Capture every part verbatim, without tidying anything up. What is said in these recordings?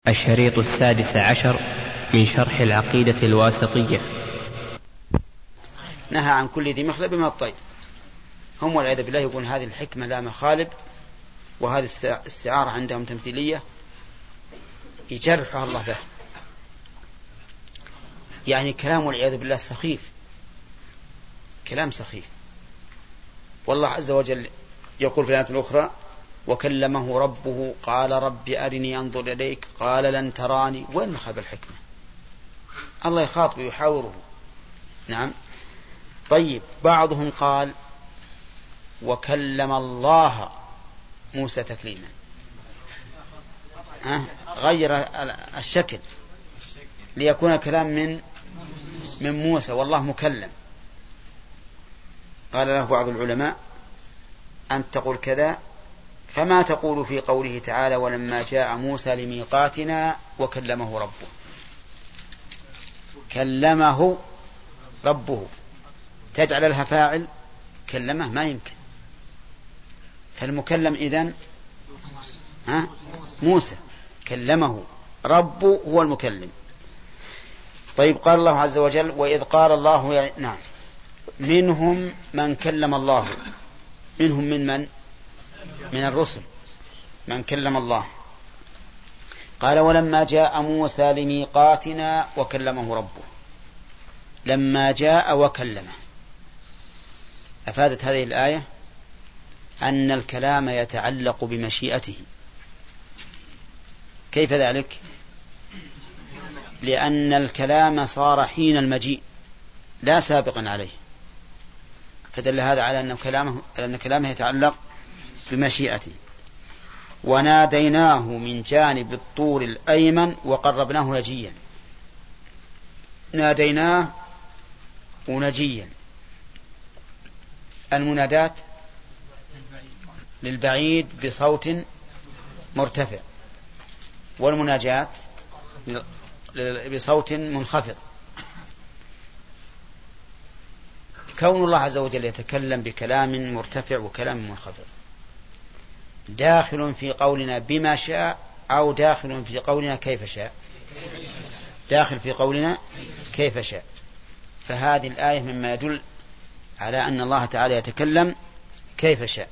الشريط السادس عشر من شرح العقيدة الواسطية. نهى عن كل ذي مخلب من الطير. هم والعياذ بالله يقول هذه الحكمة لا مخالب، وهذه استعارة عندهم تمثيلية يجرحها الله به. يعني كلام والعياذ بالله سخيف، كلام سخيف. والله عز وجل يقول في الآية الأخرى: وكلمه ربه قال رب أرني أنظر إليك قال لن تراني. وين مخاب الحكمة؟ الله يخاطب ويحاوره. نعم. طيب، بعضهم قال وكلم الله موسى تكليما، أه؟ غير الشكل ليكون كلام من من موسى والله مكلم. قال له بعض العلماء: أن تقول كذا فما تقول في قوله تعالى: ولما جاء موسى لميقاتنا وكلمه ربه. كلمه ربه تجعل لها فاعل كلمه؟ ما يمكن. فالمكلم إذن ها موسى، كلمه رب هو المكلم. طيب، قال الله عز وجل: وإذ قال الله يا... نعم. منهم من كلم الله. منهم من من من الرسل من كلم الله. قال: ولما جاء موسى لميقاتنا وكلمه ربه. لما جاء وكلمه، أفادت هذه الآية أن الكلام يتعلق بمشيئته. كيف ذلك؟ لأن الكلام صار حين المجيء لا سابقا عليه، فدل هذا على أن كلامه, أن كلامه يتعلق بمشيئته. وناديناه من جانب الطور الأيمن وقربناه نجيا. ناديناه ونجيا. المنادات للبعيد بصوت مرتفع، والمناجات بصوت منخفض. كون الله عز وجل يتكلم بكلام مرتفع وكلام منخفض داخل في قولنا بما شاء أو داخل في قولنا كيف شاء؟ داخل في قولنا كيف شاء. فهذه الآية مما يدل على أن الله تعالى يتكلم كيف شاء،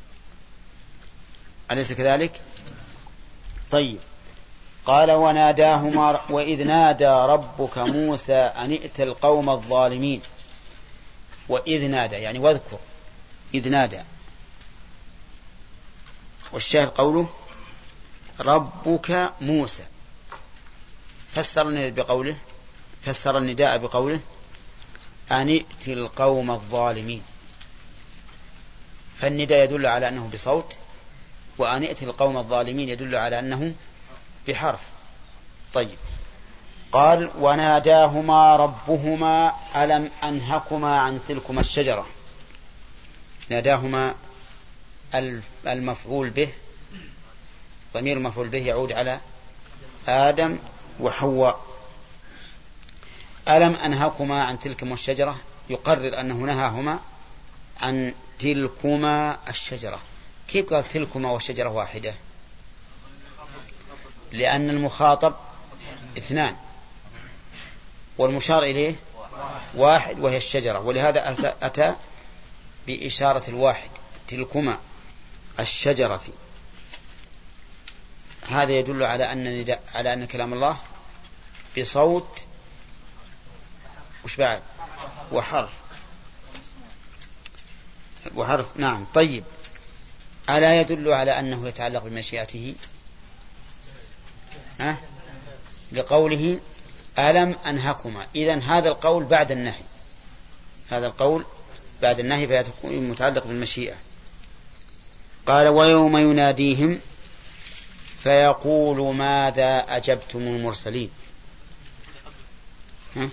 أليس كذلك؟ طيب، قال: وناداهما وإذ نادى ربك موسى أن ائت القوم الظالمين. وإذ نادى يعني واذكر إذ نادى. والشاهد قوله ربك موسى. فسر النداء بقوله فسر النداء بقوله أن ائت القوم الظالمين. فالنداء يدل على أنه بصوت، وأن ائت القوم الظالمين يدل على أنه بحرف. طيب، قال: وناداهما ربهما ألم أنهكما عن تلكما الشجرة. ناداهما المفعول به، ضمير المفعول به يعود على آدم وحواء. ألم أنهكما عن تلكما الشجرة يقرر أنه نهاهما عن تلكما الشجرة. كيف قال تلكما والشجرة واحدة؟ لأن المخاطب اثنان والمشار إليه واحد وهي الشجرة، ولهذا أتى بإشارة الواحد تلكما الشجرة. هذا يدل على أن على أن كلام الله بصوت وش بعد وحرف وحرف نعم. طيب، ألا يدل على أنه يتعلق بمشيئته؟ أه؟ لقوله ألم أنهكما. إذن هذا القول بعد النهي، هذا القول بعد النهي فيكون متعلق بالمشيئة. قال: ويوم يناديهم فيقول ماذا أجبتم المرسلين. ها؟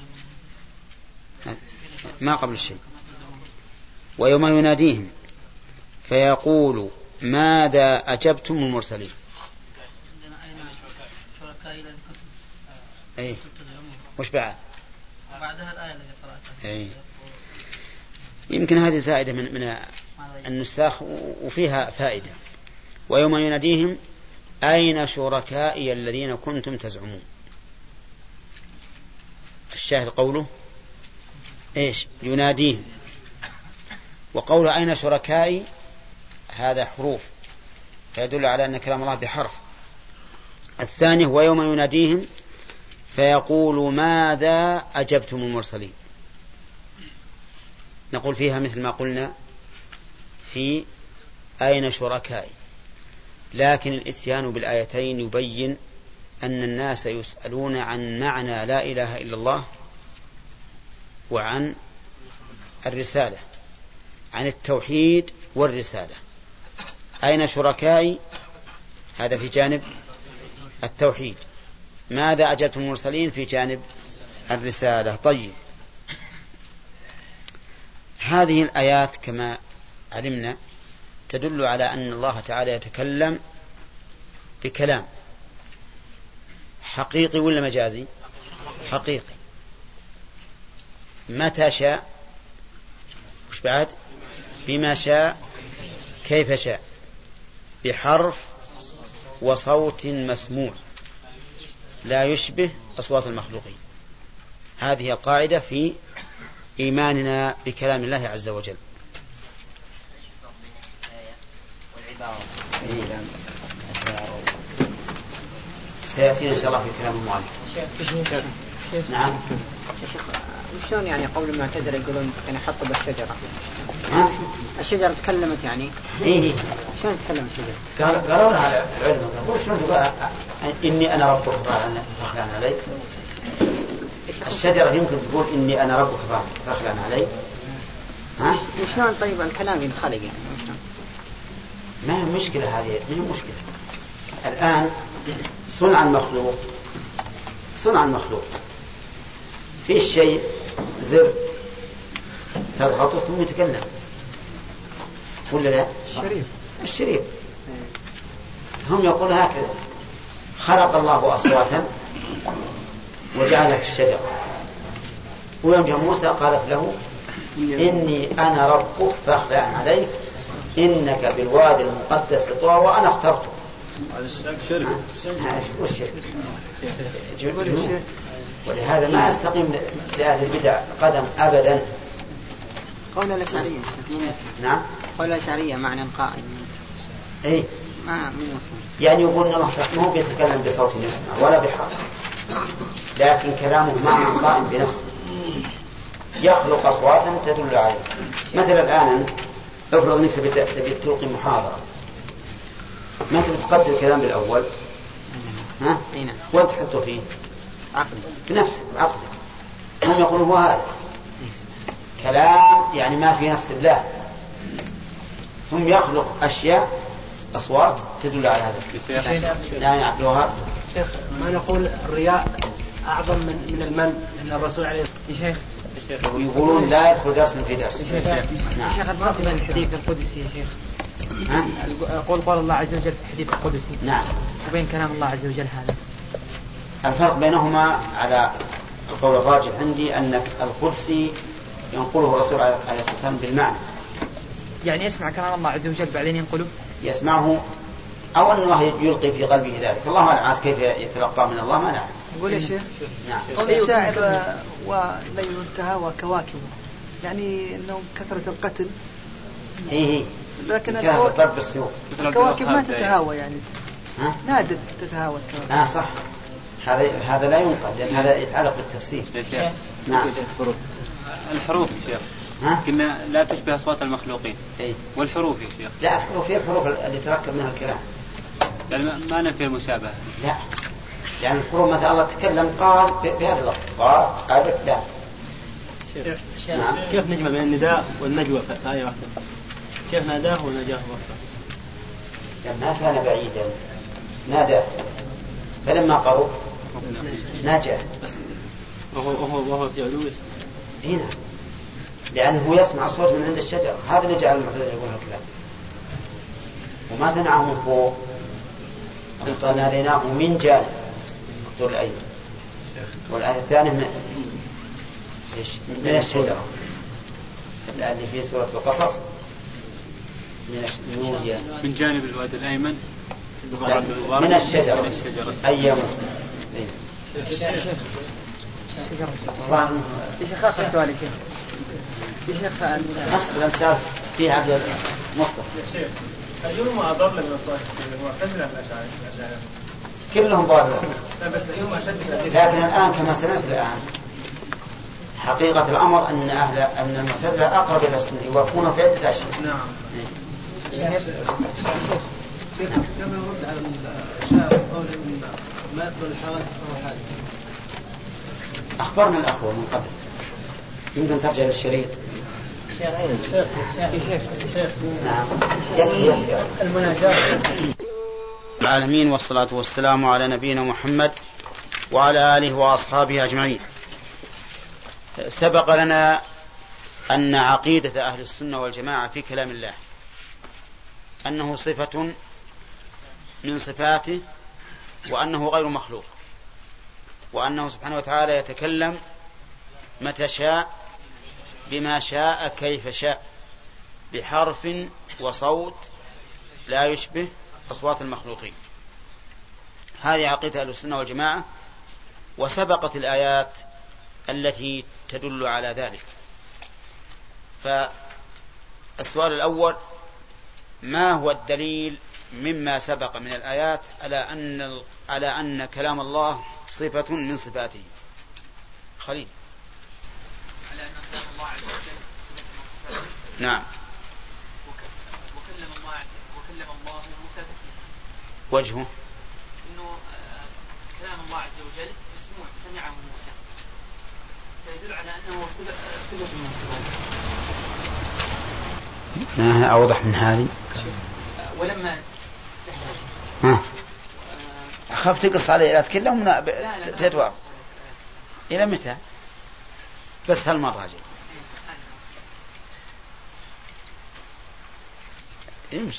ما قبل الشيء. ويوم يناديهم فيقول ماذا أجبتم المرسلين. أي وش بعد؟ بعدها الآية التي قرأتها. أي يمكن هذه زائدة من من النساخ وفيها فائدة. ويوم يناديهم أين شركائي الذين كنتم تزعمون. الشاهد قوله إيش؟ يناديهم. وقوله أين شركائي هذا حروف فيدل على أن كلام الله بحرف. الثاني هو يوم يناديهم فيقول ماذا أجبتم المرسلين. نقول فيها مثل ما قلنا في أين شركائي، لكن الإتيان بالآيتين يبين أن الناس يسألون عن معنى لا إله إلا الله وعن الرسالة، عن التوحيد والرسالة. أين شركائي هذا في جانب التوحيد، ماذا أجبتم المرسلين في جانب الرسالة. طيب، هذه الآيات كما علمنا تدل على أن الله تعالى يتكلم بكلام حقيقي ولا مجازي؟ حقيقي. متى شاء، وش بعد؟ بما شاء كيف شاء، بحرف وصوت مسموع لا يشبه أصوات المخلوقين. هذه القاعدة في إيماننا بكلام الله عز وجل. سيأتينا إن شاء الله في كلام المؤلف. نعم. يا شيخ وشون يعني قول المعتزلة يقولون يعني حطوا بالشجرة؟ ها؟ الشجرة تكلمت يعني؟ إيه. شلون تكلم الشجرة؟ قال قالوا لها العلم شلون تقول إني أنا ربك فاخلع عليك. الشجرة يمكن تقول إني أنا ربك فاخلع عليك. ها؟ وشلون طيب الكلام ينخلق يعني؟ ما هي مشكلة هذه، ما هي مشكلة. الآن صنع المخلوق صنع المخلوق في الشيء زر تضغطه ثم يتكلم ولا لا؟ الشريط الشريط هم يقول هكذا خلق الله أصواتا وجعلها الشجرة. ويوم جاء موسى قالت له إني أنا ربك فاخلع عليك إنك بالوادي المقدس طوى وأنا اخترته. ولهذا ما أستقيم لأهل البدع قدم أبدا. قول الأشعرية. نعم. قول الأشعرية معنى قائم. أي. ما يعني يقول إن الله ما هو بيتكلم بصوت يسمع ولا بحرف، لكن كلامه معنى قائم بنفسه يخلق أصواتا تدل عليه. مثلا الآن افرض أنك تبي تلقي محاضرة، ما أنت بتقدر الكلام بالأول، ها؟ وين تحطه فيه؟ عقلك بنفسك بعقلك. هم يقولون هو هذا كلام يعني ما في نفس الله، ثم يخلق أشياء أصوات تدل على هذا. لا يعقلها. شيخ ما نقول الرياء أعظم من من المن أن الرسول عليه الصلاة والسلام يقولون لا يدخل درس في درس. نعم. شيخ الفرق بين الحديث القدسي يا شيخ، قول قول الله عز وجل في الحديث القدسي نعم وبين كلام الله عز وجل هذا الفرق بينهما على القول الراجح عندي أن القدسي ينقله الرسول عليه الصلاة والسلام بالمعنى، يعني يسمع كلام الله عز وجل بعدين ينقله يسمعه أو أن الله يلقي في قلبه ذلك. الله أعلم كيف يتلقى من الله ما نعلم. يقول يا شيخ نعم. قول الشاعر وليل التهاوى كواكب، يعني أنه كثرة القتل. إيه لكن الكواكب الكواكب ما تتهاوى يعني ها؟ نادر تتهاوى الكواكب. آه صح، هذا هذا لا ينقل لأن هذا يتعلق بالتفسير. نعم. الحروف يا شيخ كنا لا تشبه أصوات المخلوقين. إيه؟ والحروف يا شيخ لا الحروف هي الحروف اللي تركب منها الكلام، يعني ما نفي المشابهة. لا يعني الحروف مثلا الله تكلم قال بهذا اللفظ قاف ألف لا. نعم. كيف نجمع بين النداء والنجوى في آية واحدة؟ كيف ناداه ونجاه واحدة؟ لما كان بعيدا نادى فلما قرب نجاه بس وهو وهو وهو في علو يسمع. هنا لأنه يسمع الصوت من عند الشجرة، هذا اللي جعل المعتزلة يقول الكلام. وما سمعه من فوق فناديناه من جانب الطول الأيمن. والآية الثانية من من الشجرة اللي في سورة القصص من من جانب الوادي الأيمن من الشجرة أي موسى. يا شيخ يا شيخ آخر سؤال يا شيخ يا شيخ أصل الأنساب فيها عبد مصطفى شيخ أيهما أضل من الطائفة المعتزلة الأشاعرة؟ كلهم ضالون. لا بس أيهما أشد؟ لكن الآن كما سمعت الآن حقيقة الأمر أن أهل أن المعتزلة أقرب إلى السنة يوافقون في عدة أشياء. نعم. كما يرد على الأشاعرة قول إن ما يقبل الحوادث فهو حادث. أخبرنا الأخوة من قبل يمكن ترجع للشريط. نعم. المناجاة. العالمين والصلاة والسلام على نبينا محمد وعلى آله وأصحابه أجمعين. سبق لنا أن عقيدة أهل السنة والجماعة في كلام الله أنه صفة من صفاته وأنه غير مخلوق وأنه سبحانه وتعالى يتكلم متى شاء بما شاء كيف شاء بحرف وصوت لا يشبه أصوات المخلوقين. هذه عقيدة أهل السنة والجماعة وسبقت الآيات التي تدل على ذلك. فالسؤال الأول: ما هو الدليل مما سبق من الآيات على أن على أن كلام الله صفة من صفاته؟ خليل. على أن كلام الله عز وجل صفة من صفاته. نعم. وكلم الله وكلم الله موسى تكليما. وجهه إنه كلام الله عز وجل مسموع سمعه موسى فيدل على أنه صفة من الصفات. ما أوضح من هذه. ولما ها أخاف تقص علي لا تكلم تتوقف إلى متى بس هالمرة جاي يمشي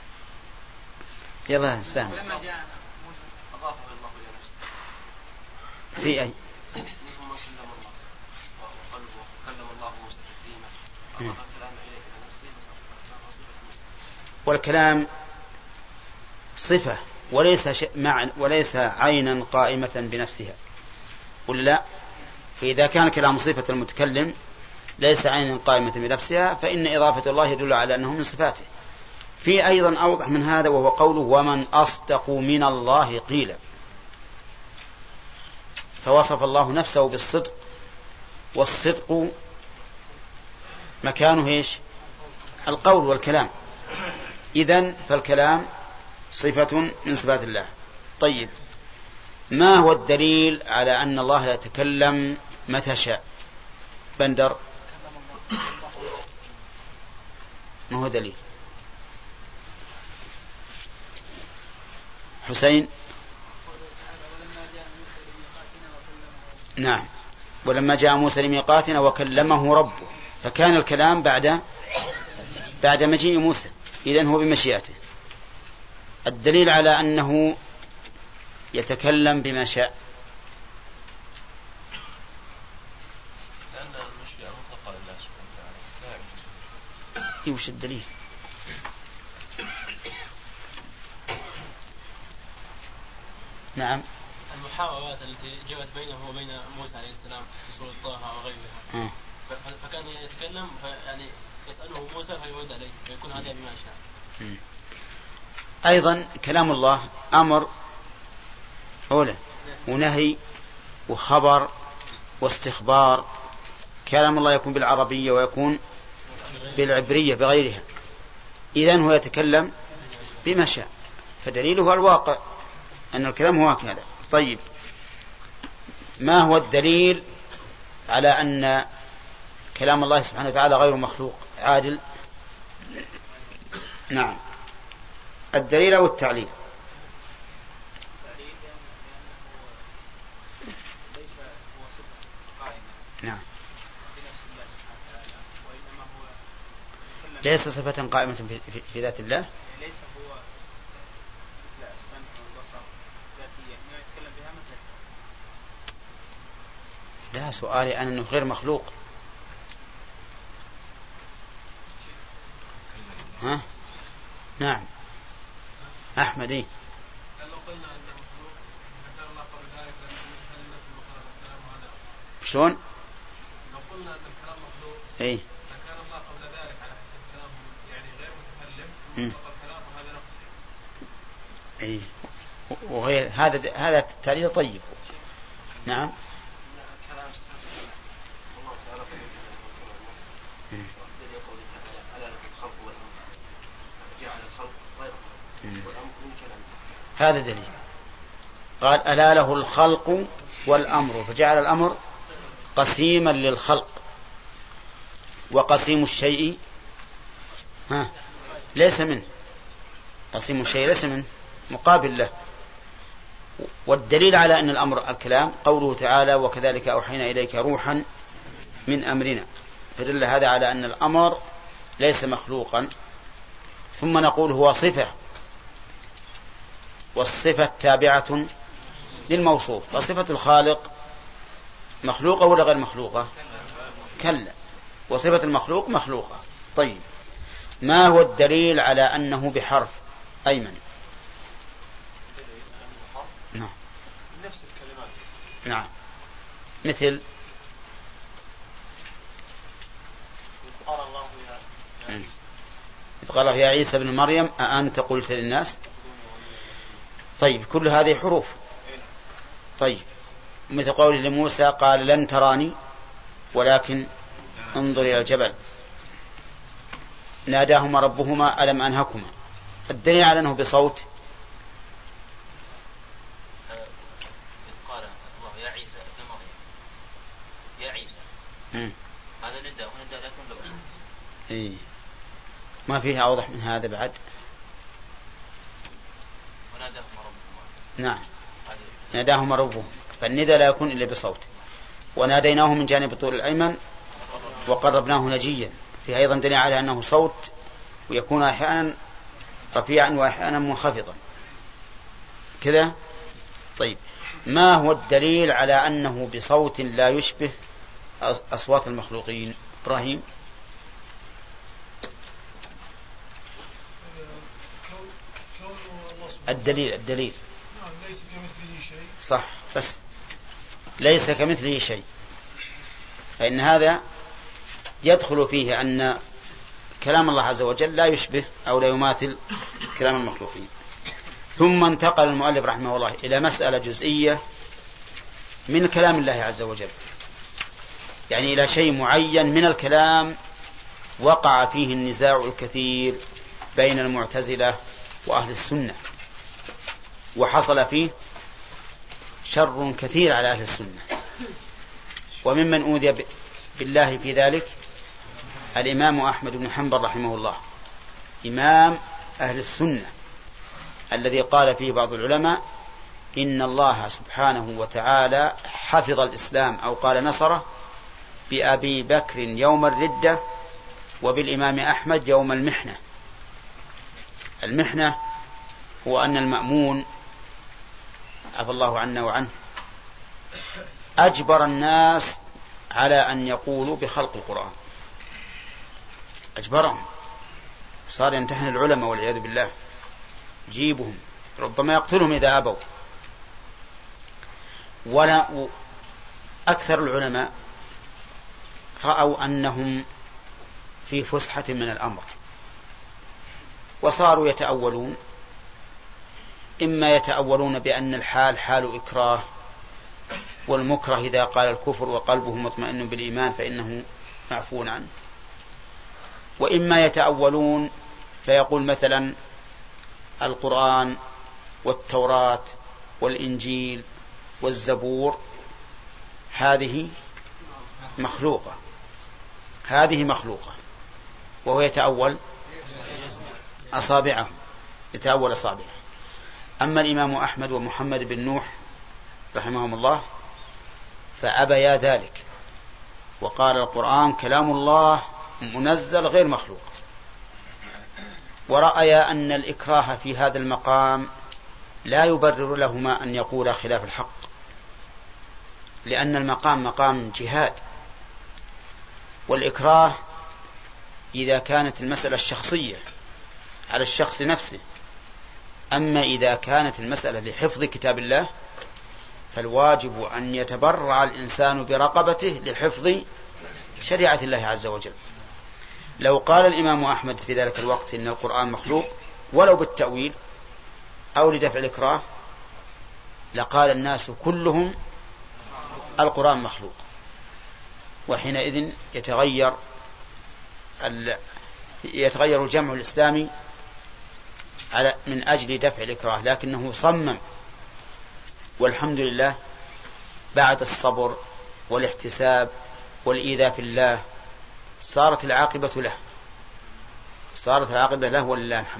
يلا سام. ولما جاء موسى أضافه الله إلى نفسه في أي ثم كلم الله وقلبه وكلم الله موسى تكليما أضاف الكلام إليه إلى نفسه والكلام صفة وليس معنى وليس عينا قائمة بنفسها ولا. فإذا كان كلام صفة المتكلم ليس عينا قائمة بنفسها فإن إضافة الله يدل على أنه من صفاته. في أيضا أوضح من هذا وهو قوله: ومن أصدق من الله قيلا. فوصف الله نفسه بالصدق، والصدق مكانه إيش؟ القول والكلام. إذن فالكلام صفة من صفات الله. طيب، ما هو الدليل على أن الله يتكلم متى شاء؟ بندر، ما هو دليل؟ حسين. نعم، ولما جاء موسى لميقاتنا وكلمه ربه، فكان الكلام بعد بعد مجيء موسى، إذن هو بمشيئته. الدليل على أنه يتكلم بما شاء. لأن المشيئة مطلقة لله سبحانه وتعالى لا يعجز. وش الدليل؟ نعم. المحاورات التي جاءت بينه وبين موسى عليه السلام في سورة طه وغيرها، فكان يتكلم يعني يسأله موسى فيرد عليه فيكون هذا بما شاء. أيضا كلام الله أمر أولا ونهي وخبر واستخبار. كلام الله يكون بالعربية ويكون بالعبرية بغيرها. إذن هو يتكلم بما شاء، فدليله الواقع أن الكلام هو هكذا. طيب، ما هو الدليل على أن كلام الله سبحانه وتعالى غير مخلوق؟ عادل. نعم، الدليل أو التعليل؟ نعم، ليس صفة قائمة في, في, في ذات الله. ليس هو مثل السمع والبصر ذاتية ما يتكلم بها مثل. لا، سؤالي أنا أنه غير مخلوق. ها؟ نعم. أحمد. إيه؟ شلون؟ لو قلنا أن الكلام مخلوق إيه؟ فكان الله قبل ذلك على حسب كلامه يعني غير متكلم فقط كلامه هذا نقص. إيه وغير هذا هذا التعليل طيب. نعم. هذا دليل. قال ألا له الخلق والأمر فجعل الأمر قسيما للخلق. وقسيم الشيء ها ليس منه، قسيم الشيء ليس منه، مقابل له. والدليل على أن الأمر الكلام قوله تعالى وكذلك أوحينا إليك روحا من أمرنا، فدل هذا على أن الأمر ليس مخلوقا. ثم نقول هو صفة، والصفة تابعة للموصوف. وصفة الخالق مخلوقة ولا غير مخلوقة؟ كلا. وصفة المخلوق مخلوقة. طيب ما هو الدليل على أنه بحرف؟ أيمن. نعم. نفس الكلمات. نعم. مثل قال الله يا عيسى إذ قال يا عيسى ابن مريم أأنت قلت للناس. طيب كل هذه حروف. طيب مثل قوله لموسى قال لن تراني ولكن انظر إلى الجبل. ناداهما ربهما ألم أنهكما. الدليل على أنه بصوت قال الله يا عيسى ابن مريم يا عيسى م. هذا نداء ونداء لكن لو بصوت. إيه. ما فيها أوضح من هذا بعد. وناداهما ربهما. نعم ناداهما ربهما، فالنداء لا يكون إلا بصوت. وناديناه من جانب طول الأيمن وقربناه نجيا، فيه أيضا دليل على أنه صوت ويكون أحيانا رفيعا وأحيانا منخفضا كذا. طيب ما هو الدليل على أنه بصوت لا يشبه أصوات المخلوقين؟ إبراهيم. الدليل الدليل ليس كمثله شيء. صح، بس ليس كمثله شيء، فإن هذا يدخل فيه أن كلام الله عز وجل لا يشبه أو لا يماثل كلام المخلوقين. ثم انتقل المؤلف رحمه الله إلى مسألة جزئية من كلام الله عز وجل، يعني إلى شيء معين من الكلام وقع فيه النزاع الكثير بين المعتزلة وأهل السنة، وحصل فيه شر كثير على أهل السنة. وممن أوذي بالله في ذلك الإمام أحمد بن حنبل رحمه الله، إمام أهل السنة، الذي قال فيه بعض العلماء إن الله سبحانه وتعالى حفظ الإسلام أو قال نصره بأبي بكر يوم الردة وبالإمام أحمد يوم المحنة. المحنة هو أن المأمون عفى الله عنا وعنه أجبر الناس على أن يقولوا بخلق القرآن، أجبرهم، صار يمتحن العلماء والعياذ بالله، جيبهم ربما يقتلهم إذا أبوا. ولا أكثر العلماء رأوا أنهم في فسحة من الأمر، وصاروا يتأولون، إما يتأولون بأن الحال حال إكراه، والمكره إذا قال الكفر وقلبه مطمئن بالإيمان فإنه معفو عنه، وإما يتأولون فيقول مثلا القرآن والتوراة والإنجيل والزبور هذه مخلوقة، هذه مخلوقة، وهو يتأول أصابعه، يتأول أصابعه. أما الإمام أحمد ومحمد بن نوح رحمهم الله فأبيا ذلك، وقال القرآن كلام الله منزل غير مخلوق، ورأيا أن الإكراه في هذا المقام لا يبرر لهما أن يقولا خلاف الحق، لأن المقام مقام جهاد، والإكراه إذا كانت المسألة الشخصية على الشخص نفسه أما إذا كانت المسألة لحفظ كتاب الله فالواجب أن يتبرع الإنسان برقبته لحفظ شريعة الله عز وجل. لو قال الإمام أحمد في ذلك الوقت إن القرآن مخلوق ولو بالتأويل أو لدفع الإكراه لقال الناس كلهم القرآن مخلوق، وحينئذ يتغير يتغير الجمع الإسلامي على من أجل دفع الإكراه، لكنه صمم، والحمد لله بعد الصبر والاحتساب والإيذاء في الله صارت العاقبة له صارت العاقبة له ولله الحمد.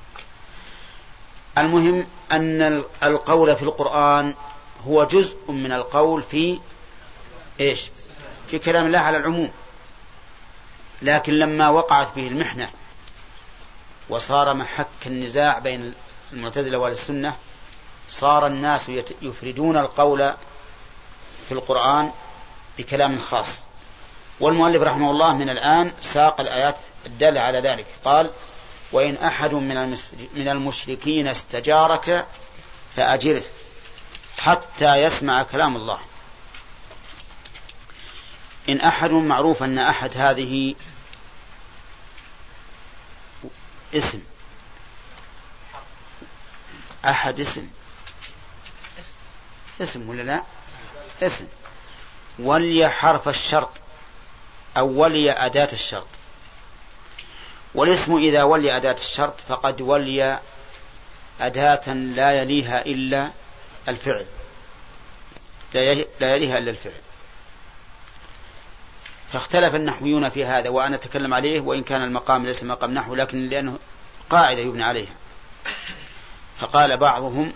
المهم أن القول في القرآن هو جزء من القول في إيش في كلام الله على العموم، لكن لما وقعت به المحنة وصار محك النزاع بين المعتزلة والسنة صار الناس يفردون القول في القرآن بكلام خاص. والمؤلف رحمه الله من الآن ساق الآيات الدالة على ذلك، قال: وإن أحد من المشركين استجارك فأجره حتى يسمع كلام الله. إن أحد معروف أن أحد هذه اسم أحد اسم اسم ولا لا اسم ولي حرف الشرط أو ولي أداة الشرط، والاسم إذا ولي أداة الشرط فقد ولي أداة لا يليها إلا الفعل لا يليها إلا الفعل فاختلف النحويون في هذا، وأنا أتكلم عليه وإن كان المقام ليس مقام نحو لكن لأنه قاعدة يبنى عليها. فقال بعضهم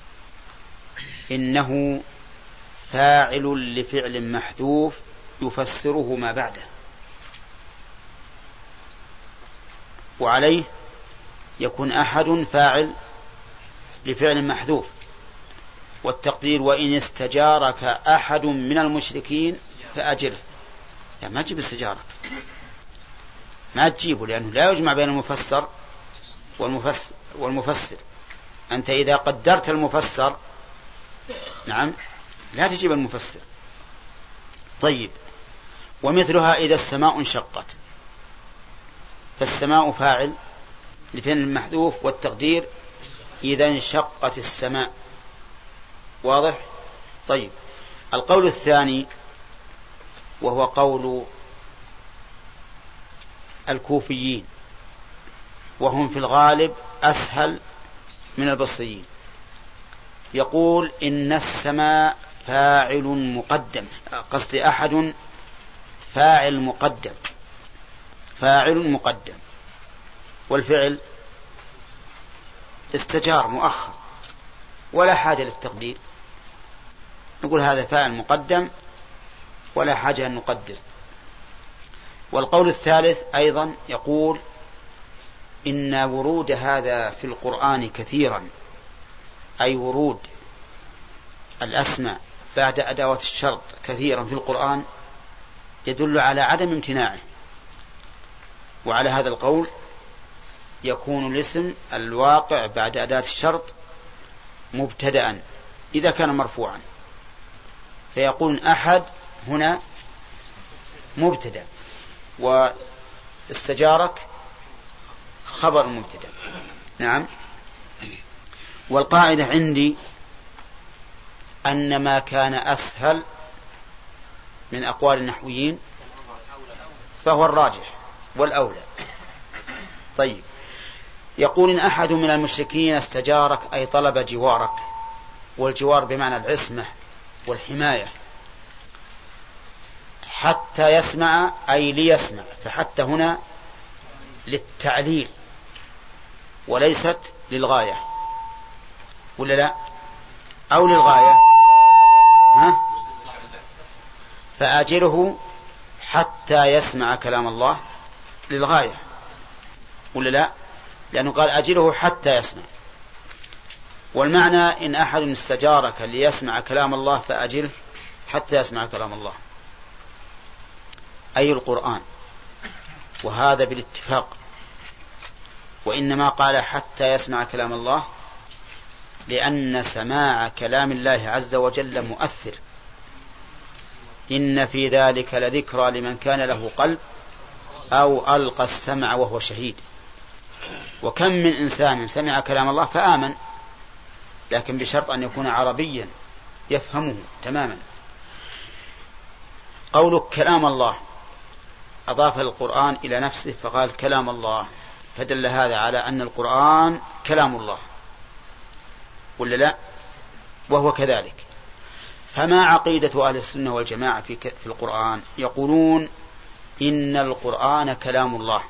إنه فاعل لفعل محذوف يفسره ما بعده، وعليه يكون أحد فاعل لفعل محذوف، والتقدير وإن استجارك أحد من المشركين فأجره. يعني ما تجيب استجارك ما تجيبه، لأنه لا يجمع بين المفسر والمفسر, والمفسر. أنت إذا قدرت المفسر نعم لا تجيب المفسر. طيب، ومثلها إذا السماء انشقت فالسماء فاعل لفعل محذوف، والتقدير إذا انشقت السماء. واضح؟ طيب، القول الثاني وهو قول الكوفيين وهم في الغالب أسهل من البصريين، يقول إن السماء فاعل مقدم، قصدي أحد فاعل مقدم فاعل مقدم والفعل استجار مؤخر ولا حاجة للتقدير، نقول هذا فاعل مقدم ولا حاجة أن نقدر. والقول الثالث أيضا يقول إن ورود هذا في القرآن كثيرا، أي ورود الأسماء بعد أدوات الشرط كثيرا في القرآن يدل على عدم امتناعه. وعلى هذا القول يكون الاسم الواقع بعد أداة الشرط مبتدأ إذا كان مرفوعا، فيقول أحد هنا مبتدأ واستجارك خبر مبتدأ. نعم. والقاعدة عندي أن ما كان أسهل من أقوال النحويين فهو الراجح والأولى. طيب، يقول إن أحد من المشركين استجارك أي طلب جوارك، والجوار بمعنى العصمة والحماية، حتى يسمع أي ليسمع، فحتى هنا للتعليل وليست للغاية ولا لا؟ أو للغاية ها؟ فأجره حتى يسمع كلام الله للغاية ولا لا؟ لأنه قال أجره حتى يسمع. والمعنى إن أحد استجارك ليسمع كلام الله فأجره حتى يسمع كلام الله، أي القرآن، وهذا بالاتفاق. وإنما قال حتى يسمع كلام الله لأن سماع كلام الله عز وجل مؤثر. إن في ذلك لذكرى لمن كان له قلب أو ألقى السمع وهو شهيد. وكم من إنسان سمع كلام الله فآمن، لكن بشرط أن يكون عربيا يفهمه تماما. قولك كلام الله أضاف القرآن إلى نفسه فقال كلام الله، فدل هذا على أن القرآن كلام الله، ولا لا؟ وهو كذلك. فما عقيدة أهل السنة والجماعة في في القرآن؟ يقولون إن القرآن كلام الله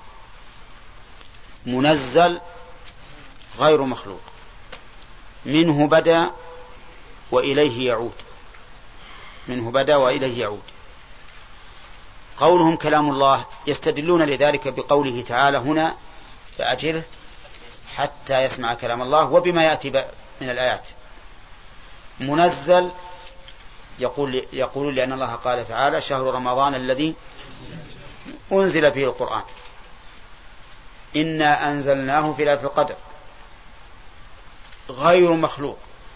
منزل غير مخلوق، منه بدأ وإليه يعود، منه بدأ وإليه يعود. قولهم كلام الله يستدلون لذلك بقوله تعالى هنا فأجله حتى يسمع كلام الله، وبما يأتي من الآيات. منزل يقول يقول لأن الله قال تعالى شهر رمضان الذي أنزل فيه القرآن، إنا أنزلناه في ليلة القدر، غير مخلوق.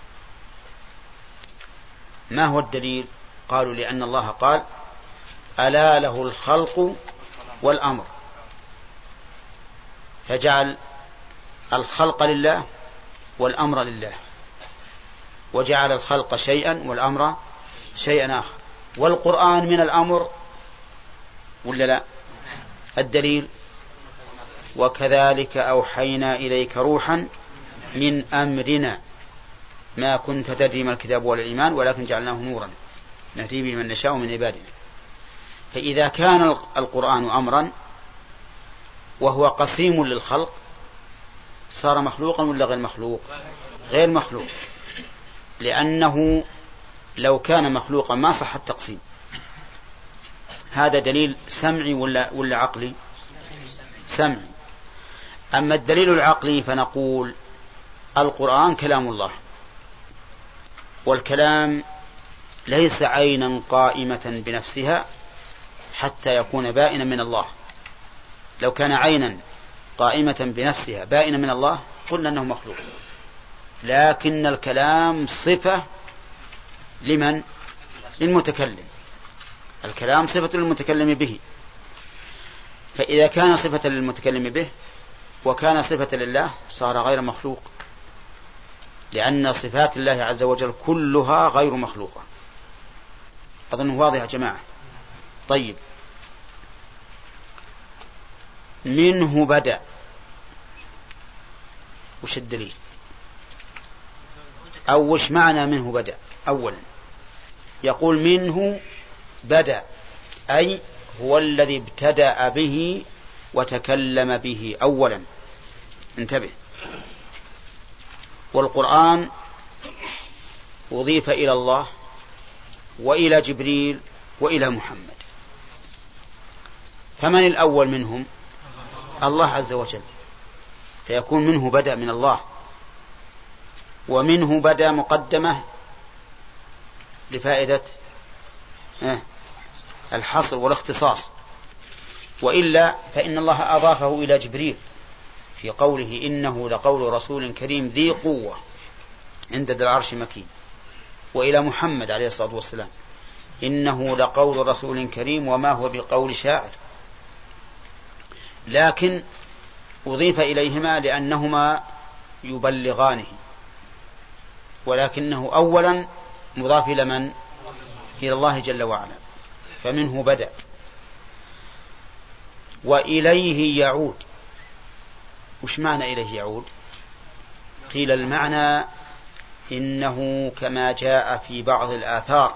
ما هو الدليل؟ قالوا لأن الله قال ألا له الخلق والأمر، فجعل الخلق لله والأمر لله، وجعل الخلق شيئا والأمر شيئا آخر. والقرآن من الأمر ولا لا؟ الدليل وكذلك أوحينا إليك روحا من أمرنا ما كنت تدري ما الكتاب ولا الإيمان ولكن جعلناه نورا نهدي به من نشاء من عبادنا. فإذا كان القرآن أمرا وهو قسيم للخلق صار مخلوقا ولا غير مخلوق؟ غير مخلوق، لأنه لو كان مخلوقا ما صح التقسيم. هذا دليل سمعي ولا ولا عقلي؟ سمعي. أما الدليل العقلي فنقول القرآن كلام الله، والكلام ليس عينا قائمة بنفسها حتى يكون بائنا من الله. لو كان عينا قائمة بنفسها بائنا من الله قلنا أنه مخلوق، لكن الكلام صفة لمن؟ للمتكلم. الكلام صفة للمتكلم به، فإذا كان صفة للمتكلم به وكان صفة لله صار غير مخلوق، لأن صفات الله عز وجل كلها غير مخلوقة. أظنه واضح يا جماعة. طيب، منه بدأ، وش الدليل؟ أو وش معنى منه بدأ؟ أولا يقول منه بدأ، أي هو الذي ابتدأ به وتكلم به أولا. انتبه، والقرآن أضيف إلى الله وإلى جبريل وإلى محمد، فمن الأول منهم؟ الله عز وجل، فيكون منه بدأ من الله. ومنه بدأ مقدمة لفائدة الحصر والاختصاص، وإلا فإن الله أضافه إلى جبريل في قوله إنه لقول رسول كريم ذي قوة عند ذي العرش مكين، وإلى محمد عليه الصلاة والسلام إنه لقول رسول كريم وما هو بقول شاعر. لكن أضيف إليهما لأنهما يبلغانه، ولكنه أولا مضاف إلى من؟ إلى الله جل وعلا. فمنه بدأ وإليه يعود. وش معنى إليه يعود؟ قيل المعنى إنه كما جاء في بعض الآثار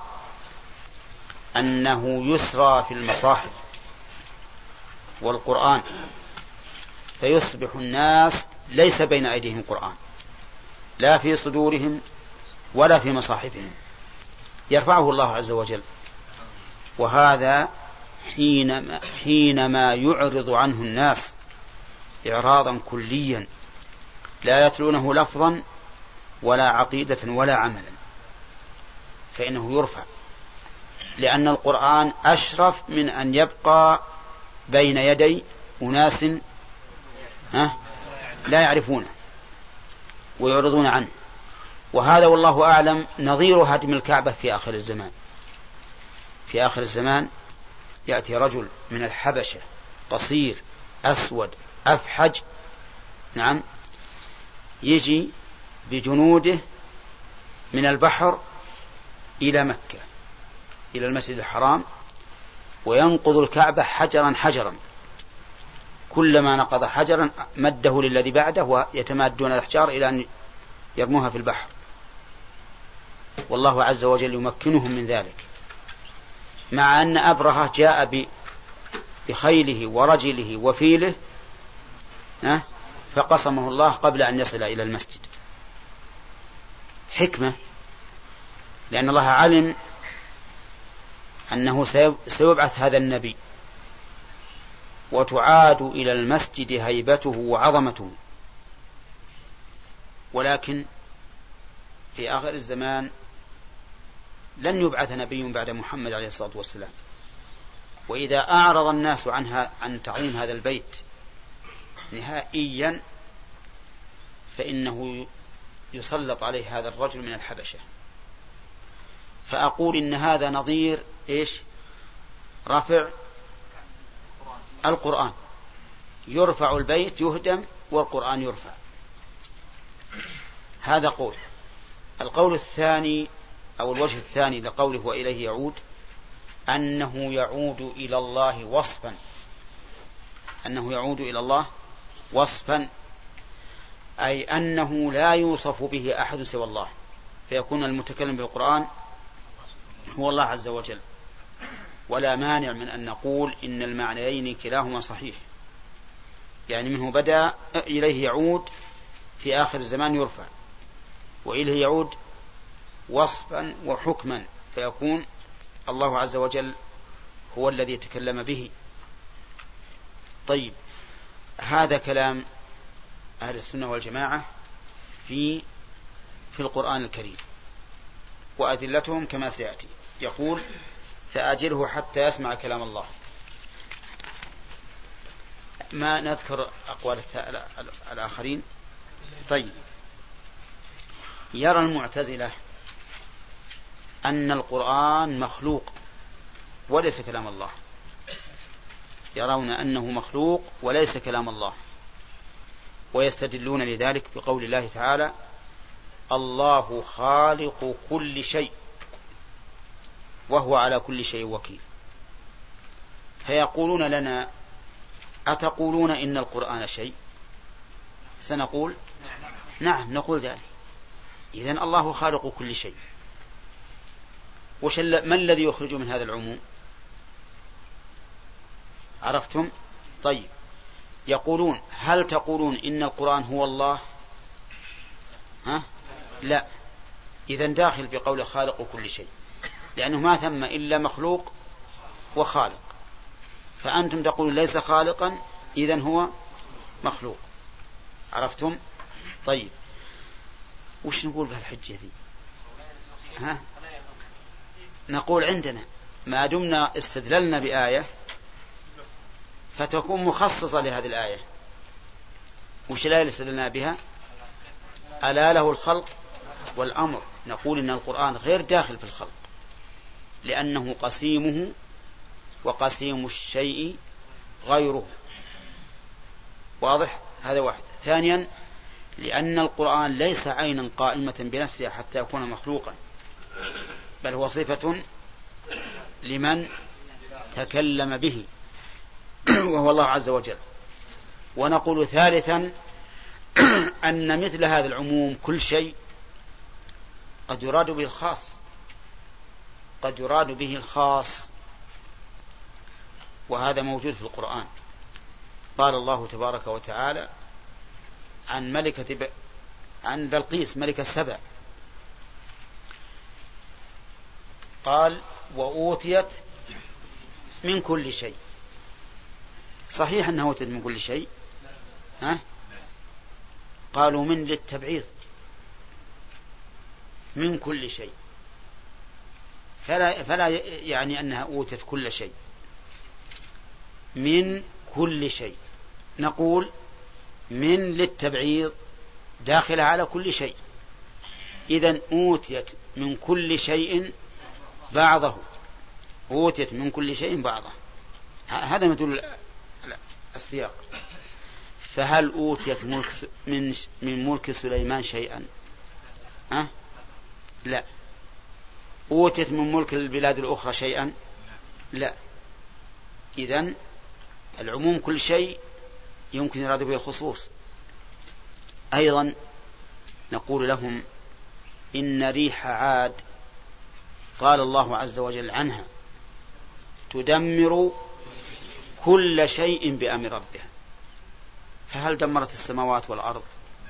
أنه يسرى في المصاحف والقرآن، فيصبح الناس ليس بين أيديهم قرآن، لا في صدورهم ولا في مصاحفهم، يرفعه الله عز وجل. وهذا حينما, حينما يعرض عنه الناس إعراضا كليا لا يتلونه لفظا ولا عقيدة ولا عملا، فإنه يرفع، لأن القرآن أشرف من أن يبقى بين يدي أناس لا يعرفونه ويعرضون عنه. وهذا والله أعلم نظير هدم الكعبة في آخر الزمان. في آخر الزمان يأتي رجل من الحبشة قصير أسود أفحج، نعم، يجي بجنوده من البحر إلى مكة إلى المسجد الحرام وينقض الكعبة حجرا حجرا، كلما نقض حجرا مده للذي بعده ويتمادون الأحجار إلى أن يرموها في البحر، والله عز وجل يمكنهم من ذلك، مع أن أبرهة جاء بخيله ورجله وفيله فقسمه الله قبل أن يصل إلى المسجد. حكمة، لأن الله علم أنه سيبعث هذا النبي وتعاد إلى المسجد هيبته وعظمته، ولكن في آخر الزمان لن يبعث نبي بعد محمد عليه الصلاة والسلام، وإذا أعرض الناس عنها عن تعظيم هذا البيت نهائيا فإنه يسلط عليه هذا الرجل من الحبشة. فأقول إن هذا نظير إيش؟ رفع القرآن، يرفع البيت يهدم والقرآن يرفع. هذا قول. القول الثاني أو الوجه الثاني لقوله وإليه يعود أنه يعود إلى الله وصفا، أنه يعود إلى الله وصفا، أي أنه لا يوصف به أحد سوى الله، فيكون المتكلم بالقرآن هو الله عز وجل، ولا مانع من أن نقول إن المعنيين كلاهما صحيح، يعني منه بدأ إليه يعود في آخر الزمان يرفع، وإليه يعود وصفا وحكما، فيكون الله عز وجل هو الذي يتكلم به. طيب، هذا كلام أهل السنة والجماعة في في القرآن الكريم وأدلتهم كما سيأتي. يقول فأجله حتى يسمع كلام الله. ما نذكر أقوال الآخرين. طيب، يرى المعتزلة أن القرآن مخلوق وليس كلام الله، يرون أنه مخلوق وليس كلام الله، ويستدلون لذلك بقول الله تعالى الله خالق كل شيء وهو على كل شيء وكيل. فيقولون لنا أتقولون إن القرآن شيء؟ سنقول نعم، نقول ذلك. إذن الله خالق كل شيء، ما الذي يخرج من هذا العموم؟ عرفتم؟ طيب، يقولون هل تقولون إن القرآن هو الله؟ ها؟ لا. إذن داخل في قول خالق كل شيء، لأنه ما ثم إلا مخلوق وخالق، فأنتم تقولون ليس خالقا إذن هو مخلوق. عرفتم؟ طيب، وش نقول بهالحجة ذي؟ ها؟ نقول عندنا ما دمنا استدللنا بآية فتكون مخصصة لهذه الآية. وش الآية اللي استدللنا بها؟ ألا له الخلق والأمر. نقول إن القرآن غير داخل في الخلق، لأنه قسيمه وقسيم الشيء غيره. واضح؟ هذا واحد. ثانيا، لأن القرآن ليس عينا قائمة بنفسها حتى يكون مخلوقا، بل هو صفة لمن تكلم به وهو الله عز وجل. ونقول ثالثا أن مثل هذا العموم كل شيء قد يراد به الخاص، قد يراد به الخاص، وهذا موجود في القرآن. قال الله تبارك وتعالى عن ملكة ب... عن بلقيس ملكة السبع، قال وأوتيت من كل شيء. صحيح أنها أوتيت من كل شيء؟ ها؟ قالوا من للتبعيض، من كل شيء، فلا, فلا يعني أنها أوتيت كل شيء، من كل شيء. نقول من للتبعيض داخل على كل شيء، إذن أوتيت من كل شيء بعضه، أوتيت من كل شيء بعضه، هذا مثل السياق. فهل أوتيت ملك من من ملك سليمان شيئا؟ أه؟ لا. أوتيت من ملك البلاد الأخرى شيئا؟ لا. إذن العموم كل شيء يمكن يراد به الخصوص. أيضا نقول لهم إن ريح عاد قال الله عز وجل عنها تدمر كل شيء بأمر ربها، فهل دمرت السماوات والأرض؟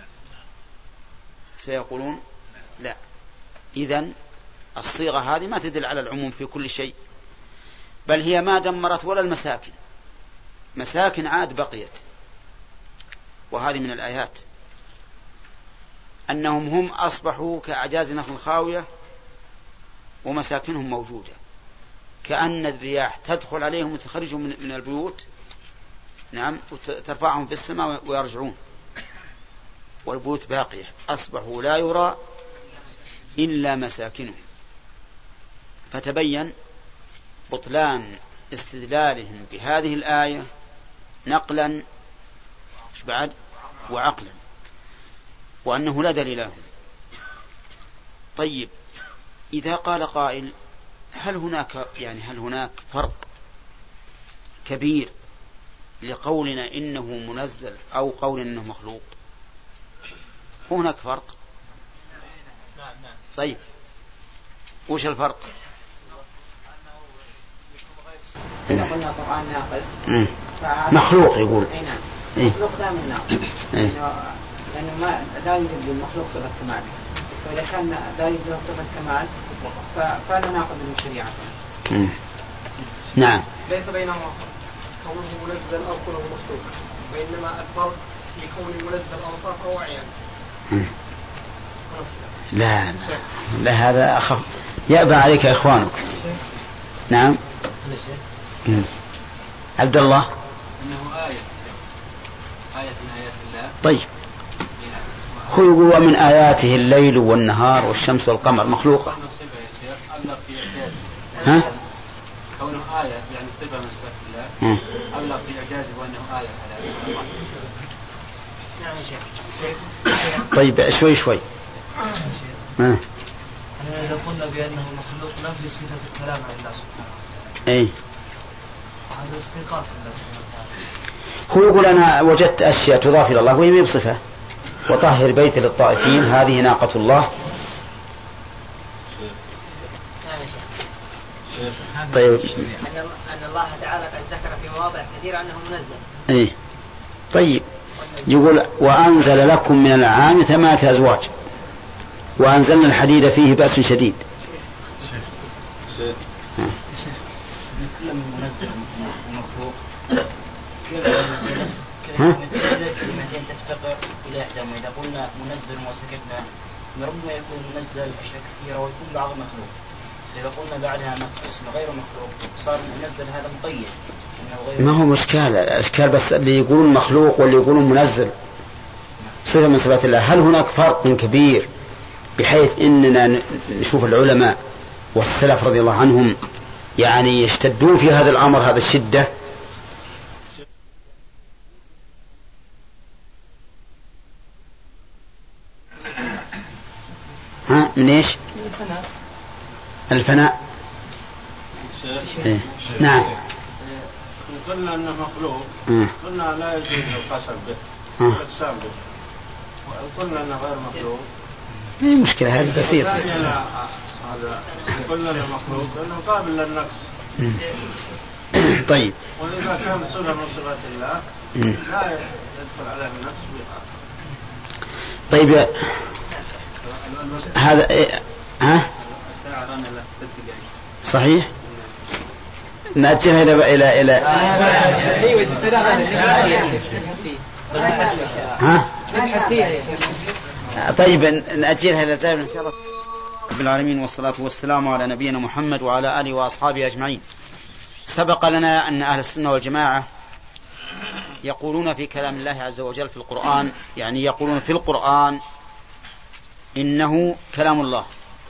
سيقولون لا. إذن الصيغة هذه ما تدل على العموم في كل شيء، بل هي ما دمرت ولا المساكن، مساكن عاد بقيت. وهذه من الآيات أنهم هم أصبحوا كأعجاز نخل خاوية ومساكنهم موجودة، كأن الرياح تدخل عليهم وتخرجهم من البيوت، نعم، وترفعهم في السماء ويرجعون، والبيوت باقية، أصبحوا لا يرى إلا مساكنهم. فتبين بطلان استدلالهم بهذه الآية نقلا بعد وعقلا، وأنه لا دليل لهم. طيب، إذا قال قائل هل هناك يعني هل هناك فرق كبير لقولنا إنه منزل أو قولنا إنه مخلوق؟ هناك فرق. طيب، وش الفرق؟ إذا قلنا القرآن ناقص مخلوق يقول مخلوق لا من ناقص، لأنه ما لا يوجد المخلوق صفة كمال، فإذا كان لا يوجد صفة كمال فلا ناقض من شريعتنا. نعم. ليس بينهما كونه منزل أو كونه مخلوق، وإنما الفرق في كون المنزل أوصاف أو أعيان. لا لا لا، هذا أخف، يأبى عليك إخوانك. نعم. عبد الله. إنه آية آية من آيات الله. طيب، هو يقول ومن آياته الليل والنهار والشمس والقمر مخلوقة. ها؟ كونه آية يعني صفة من صفات الله، أبلغ في إعجازه وأنه آية على الله. نعم يا شيخ. طيب، شوي شوي. ها؟ إذا قلنا بأنه مخلوق نفي صفة الكلام عن الله سبحانه أي. وتعالى. هذا استنقاص الله سبحانه وتعالى. هو يقول أنا وجدت أشياء تضاف إلى الله وهي بصفة، وطهر بيت للطائفين هذه ناقة الله. طيب، أن الله تعالى قد ذكر في مواضع كثيرة أنه منزل. إيه. طيب، يقول وأنزل لكم من الأنعام ثمانية أزواج وأنزلنا الحديد فيه بأس شديد. ها؟ كلمتين تفتقر إلى إحداهما. إذا قلنا منزل وسكتنا ربما يكون منزل أشياء كثيرة ويكون بعض مخلوق. إذا قلنا بعدها اسم غير مخلوق صار منزل هذا مقيد. ما هو مشكال، الأشكال بس اللي يقولون مخلوق واللي يقولون منزل صفة من صفات الله. هل هناك فرق كبير بحيث إننا نشوف العلماء والسلف رضي الله عنهم يعني يشتدون في هذا الأمر هذا الشدة؟ ها، من إيش؟ الفناء. الفناء. إيه. نعم. قلنا أنه مخلوق، قلنا لا يجوز القسم به والإقسام به، وقلنا أنه غير مخلوق. ايه مشكلة هذه بسيطة. هذا قلنا أنه مخلوق لأنه قابل للنقص. طيب. وإذا كان صفة من صفات الله لا يدخل عليه النقص بها. طيب، هذا إيه؟ ها؟ صحيح. نأتيها إلى إلى إلى ها؟ طيب، نأتيها إلى زائر إن شاء الله. رب العالمين، والصلاة والسلام على نبينا محمد وعلى آله وأصحابه أجمعين. سبق لنا أن أهل السنة والجماعة يقولون في كلام الله عز وجل في القرآن، يعني يقولون في القرآن إنه كلام الله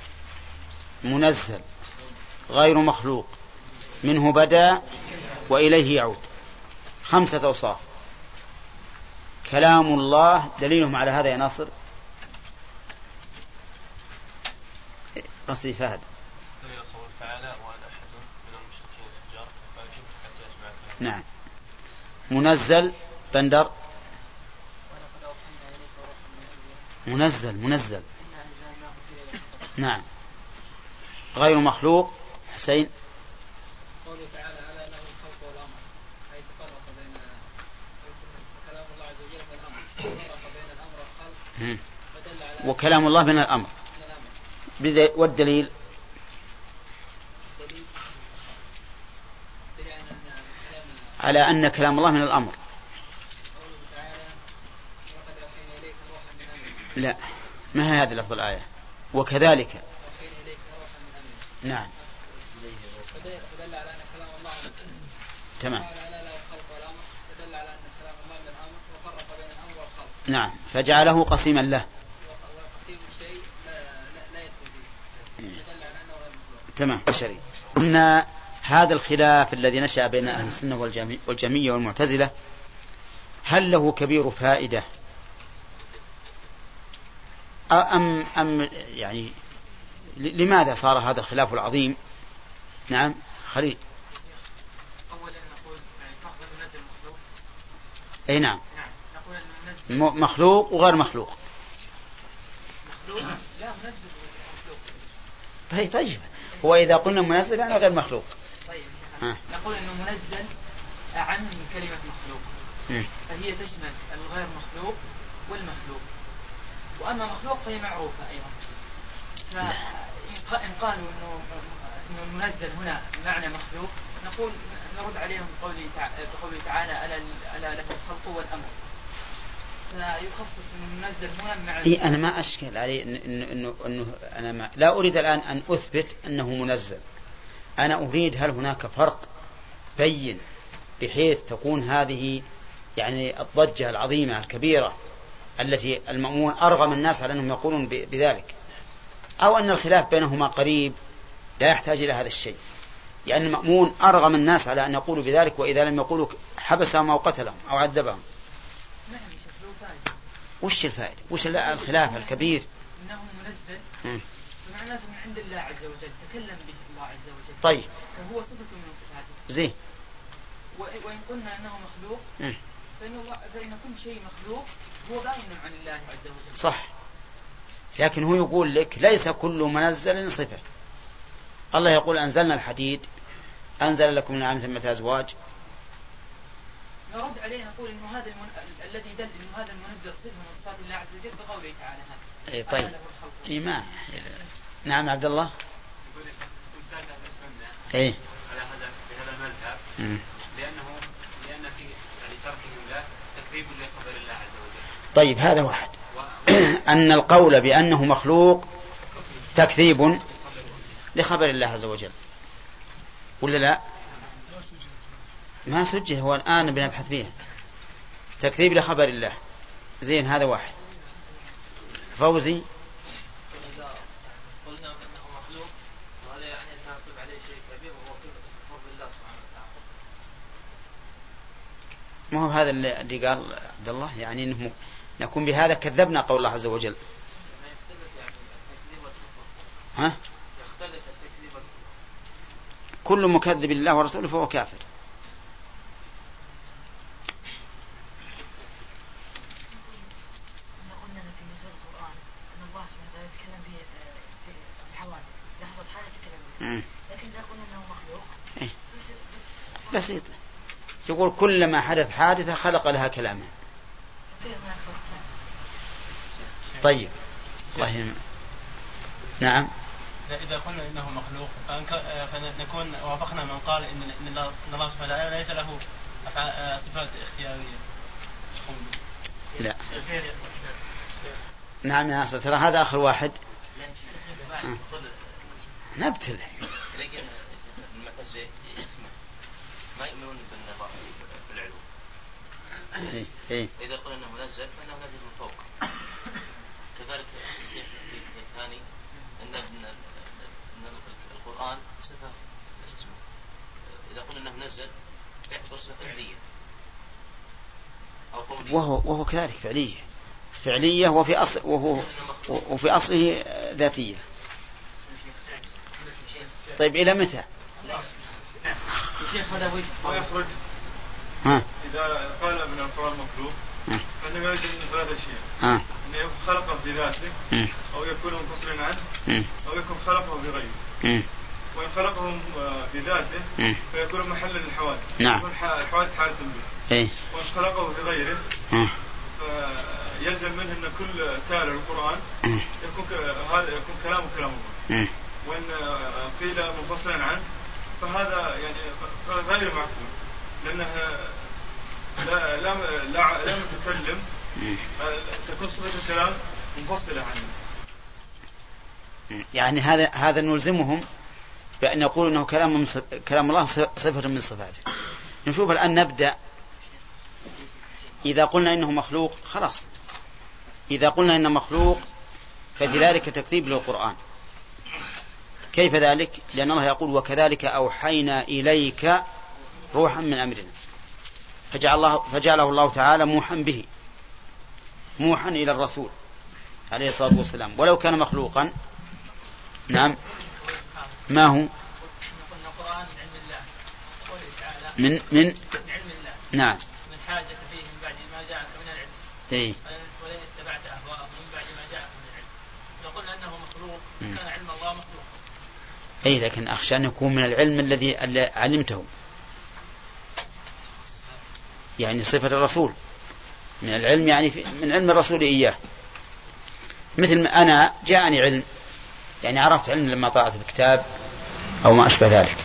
منزل غير مخلوق منه بدأ وإليه يعود. خمسة أوصاف. كلام الله دليلهم على هذا يا ناصر؟ قصدي فهد. نعم. منزل بندر. منزل منزل نعم. غير مخلوق حسين. قوله تعالى ألا له الخلق والأمر أي تفرق بين كلام الله عز وجل من الأمر تفرق بين الأمر والخلق فدل على وكلام الله من الأمر. والدليل على أن كلام الله من الأمر. لا ما هي هذه لفظ الآية وكذلك. نعم فدل على أن كلام الله تمام. فدل على أن كلام الله من الأمر وفرق بين الأمر والخلق. نعم فجعله قسيما له. وقسيم الشيء لا يدخل فيه. فدل على أنه غير مخلوق. تمام. بشري. قلنا هذا الخلاف الذي نشأ بين أهل السنة والجميع والمعتزلة هل له كبير فائدة أم أم يعني لماذا صار هذا الخلاف العظيم؟ نعم خليل. أولا نقول يعني فرق بين المنزل والمخلوق. أي نعم. نعم نقول المنزل مخلوق وغير مخلوق. مخلوق لا منزل ومخلوق. طيب طيب هو إذا قلنا منزل يعني غير مخلوق. طيب آه. نقول إنه منزل أعم من كلمة مخلوق. م. فهي تشمل الغير مخلوق والمخلوق. وأما مخلوق فهي معروفة أيضا. فإن قالوا إنه إنه المنزل هنا معنى مخلوق نقول نرد عليهم بقوله تعالى ألا ألا له الخلق والأمر. فيخصص المنزل هنا بمعنى. إيه أنا ما أشكل عليه إنه إنه إنه أنا ما لا أريد الآن أن أثبت أنه منزل. أنا أريد هل هناك فرق بين بحيث تكون هذه يعني الضجة العظيمة الكبيرة التي المأمون أرغم الناس على أنهم يقولون بذلك أو أن الخلاف بينهما قريب لا يحتاج إلى هذا الشيء لأن يعني المأمون أرغم الناس على أن يقولوا بذلك وإذا لم يقولوا حبسهم أو قتلهم أو عذبهم. وش الفائدة؟ وش الخلاف الكبير؟ إنه منزل فمعناته من عند الله عز وجل تكلم به الله عز وجل. طيب فهو صفة من صفاته. زين. وإن قلنا أنه مخلوق فإن, فإن كل شيء مخلوق هو باين عن الله عز وجل. صح. لكن هو يقول لك ليس كل منزل صفة. الله يقول أنزلنا الحديد أنزل لكم من الأنعام ثمة أزواج. نرد عليه نقول إنه هذا المن... الذي دل إنه هذا المنزل صفة من صفات الله عز وجل بقوله تعالى هذا. إيه طيب. إيه ما. نعم عبد الله. يقول استمساك بالسنة. إيه. على هذا بهذا المذهب. لأنه لأن في يعني تركهم لا تكذيب لخبر الله عز وجل. طيب هذا واحد. أن القول بأنه مخلوق تكذيب لخبر الله عز وجل ولا لا؟ ما سجل هو الآن بنبحث فيها. تكذيب لخبر الله. زين هذا واحد. فوزي. إذا قلنا أنه مخلوق وهذا يعني يترتب عليه شيء كبير وهو كفر بالله سبحانه وتعالى. ما هو هذا اللي قال عبد الله يعني إنه نكون بهذا كذبنا قول الله عز وجل. ها؟ كل مكذب لله ورسوله فهو كافر. لكن إذا قلنا أنه مخلوق إيه؟ بسيط. يقول كلما حدث حادثة خلق لها كلاما. طيب الله. نعم. إذا قلنا إنه مخلوق فنكون وافقنا من قال إن الله سبحانه وتعالى ليس له صفات اختيارية. لا. نعم يا ناصر ترى هذا آخر واحد. نبتل. لكن المعتزلة ما يؤمنون بالعلو. إيه إيه. إذا قلنا إنه منزل فإنه نزل من فوق. كذلك الشيخ الثاني أن أن القرآن صفة إذا قلنا أنه نزل يعتبر صفة فعلية أو قولية، وهو وهو كذلك فعلية فعلية وفي أصل وهو وفي أصله ذاتية. طيب إلى متى؟ ويخرج إذا قال ابن القرآن مخلوق فإنه يوجد من ثلاث أشياء، أن خلقه بذاته أو يكون منفصلا عنه أو يكون خلقه بغيره. وإن خلقه بذاته فيكون محلا للحوادث، يكون الحوادث حالة به. وإن خلقه بغيره فيلزم منه أن كل تالي القرآن يكون هذا يكون كلامه كلام الله. وإن قيل منفصلا عنه فهذا يعني غير معقول، لأنه لا لا لا, لا متكلم تكون صفة الكلام منفصلة عنه. يعني هذا هذا نلزمهم بأن يقول أنه كلام من كلام الله صفة من صفاته. نشوف الآن نبدأ. إذا قلنا إنه مخلوق خلاص، إذا قلنا إنه مخلوق ففي ذلك تكذيب للقرآن. كيف ذلك؟ لأن الله يقول وكذلك أوحينا إليك روحا من أمرنا، فجعل الله فجعله الله تعالى موحا به، موحا إلى الرسول عليه الصلاة والسلام. ولو كان مخلوقا نعم ما هو من من علم الله نعم من حاجة فيه من بعد ما جاءك من العلم إيه؟ ولن اتبعت أهواءهم من بعد ما جاءك من العلم. لو قلنا أنه مخلوق كان علم الله مخلوق. أي لكن أخشى أن يكون من العلم الذي علمته، يعني صفة الرسول من العلم، يعني من علم الرسول إياه. مثل ما أنا جاءني علم، يعني عرفت علم لما طلعت الكتاب أو ما أشبه ذلك.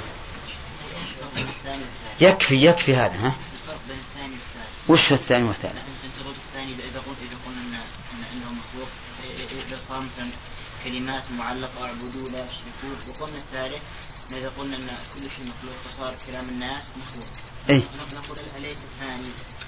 يكفي يكفي هذا. ها وش الثاني والثالث؟ الثاني إذا قلنا إذا قلنا أنه مخلوق إذا صار مثلا كلمات معلقة اعبدوا لا تشركوا. وقلنا الثالث إذا قلنا أن كل شيء مخلوق فصار كلام الناس مخلوق. إيه؟ نقول أليس الثاني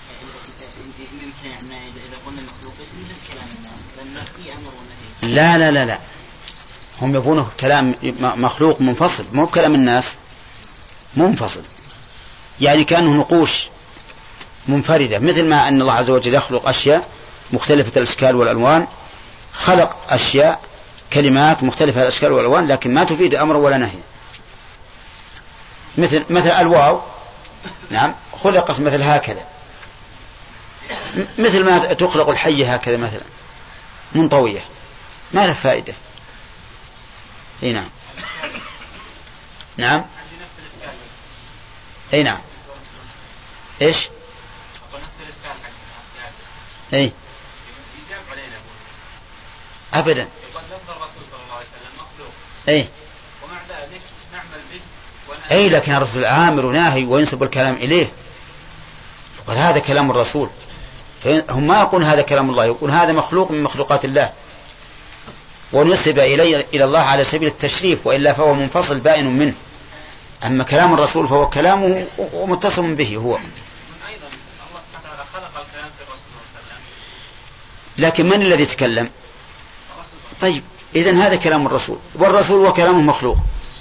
ممكن إذا قلنا مخلوق مثل كلام الناس لأن في أمر ونهي؟ لا لا لا لا، هم يبونه كلام مخلوق منفصل، مو كلام الناس منفصل، يعني كأنه نقوش منفردة. مثل ما أن الله عز وجل يخلق أشياء مختلفة الأشكال والألوان، خلق أشياء كلمات مختلفة الأشكال والألوان لكن ما تفيد أمر ولا نهي. مثل مثل الواو نعم خلقت مثل هكذا، مثل ما تخلق الحي هكذا مثلا منطوية، ما له فائدة. اي نعم نعم اي نعم ايش اي ابدا اي اي لكن الرسول عامر وناهي وينسب الكلام اليه، وقال هذا كلام الرسول. هم ما يقول هذا كلام الله، يقول هذا مخلوق من مخلوقات الله ونسب إلي إلى الله على سبيل التشريف، وإلا فهو منفصل بائن منه. أما كلام الرسول فهو كلامه ومتصل به هو. لكن من الذي تكلم؟ طيب إذن هذا كلام الرسول، والرسول وكلامه مخلوق.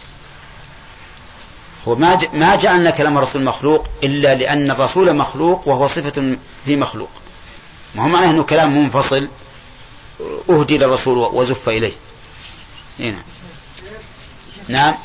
هو ما ما جعلنا كلام الرسول مخلوق إلا لأن الرسول مخلوق وهو صفة في مخلوق، ما هو معناه أنه كلام منفصل أهدي للرسول وزف إليه. هنا نعم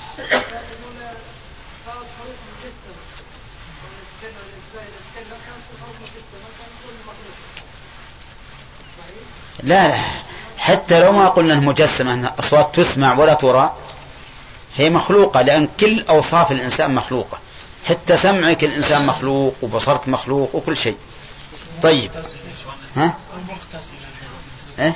لا لا، حتى لو ما قلنا المجسمة أن أصوات تسمع ولا ترى هي مخلوقة، لأن كل أوصاف الإنسان مخلوقة، حتى سمعك الإنسان مخلوق وبصرك مخلوق وكل شيء. طيب ها إيش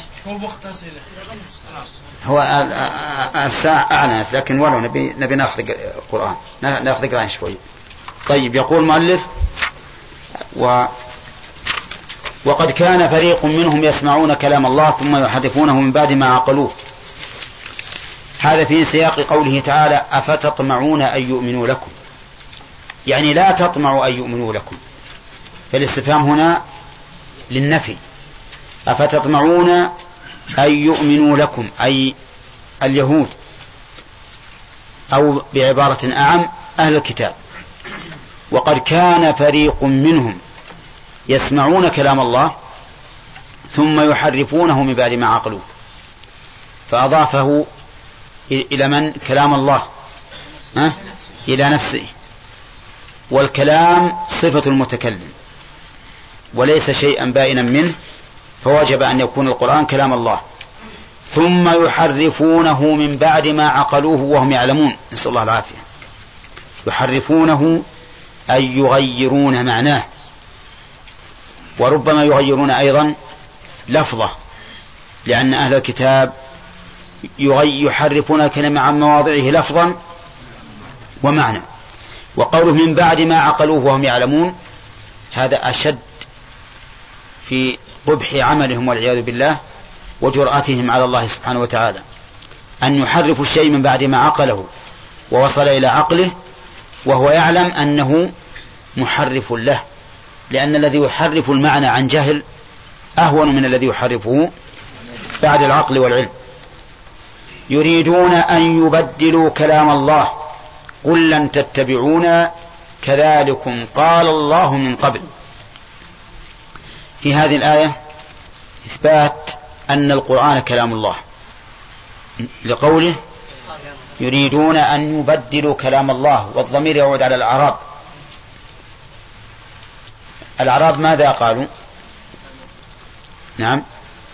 هو الساعة أعنت، لكن ولو نبي نبي ناخذ القرآن ناخذ قرآن شوي. طيب يقول مؤلف و وقد كان فريق منهم يسمعون كلام الله ثم يحرفونه من بعد ما عقلوه. هذا في سياق قوله تعالى أفتطمعون أن يؤمنوا لكم، يعني لا تطمعوا أن يؤمنوا لكم، فالاستفهام هنا للنفي. أفتطمعون أن يؤمنوا لكم أي اليهود، أو بعبارة أعم أهل الكتاب. وقد كان فريق منهم يسمعون كلام الله ثم يحرفونه من بعد ما عقلوه، فأضافه إلى من؟ كلام الله أه؟ إلى نفسه. والكلام صفة المتكلم وليس شيئا بائنا منه، فوجب أن يكون القرآن كلام الله. ثم يحرفونه من بعد ما عقلوه وهم يعلمون، نسأل الله العافية. يحرفونه أي يغيرون معناه، وربما يغيرون أيضا لفظه، لأن أهل الكتاب يحرفون الكلمة عن مواضعه لفظا ومعنى. وقوله من بعد ما عقلوه وهم يعلمون هذا أشد في قبح عملهم والعياذ بالله وجرأتهم على الله سبحانه وتعالى، أن يحرفوا الشيء من بعد ما عقله ووصل إلى عقله وهو يعلم أنه محرف له، لأن الذي يحرف المعنى عن جهل أهون من الذي يحرفه بعد العقل والعلم. يريدون أن يبدلوا كلام الله قل لن تتبعونا كذلكم قال الله من قبل. في هذه الآية إثبات أن القرآن كلام الله، لقوله يريدون أن يبدلوا كلام الله، والضمير يعود على الأعراب. الأعراب ماذا قالوا؟ نعم،